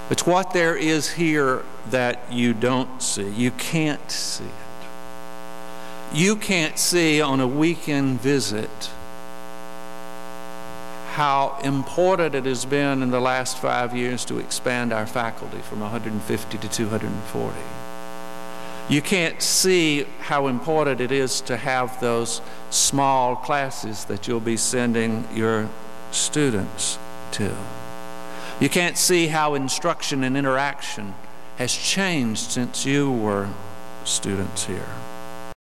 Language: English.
It's what there is here that you don't see. You can't see it. You can't see on a weekend visit how important it has been in the last 5 years to expand our faculty from 150 to 240. You can't see how important it is to have those small classes that you'll be sending your students to. You can't see how instruction and interaction has changed since you were students here.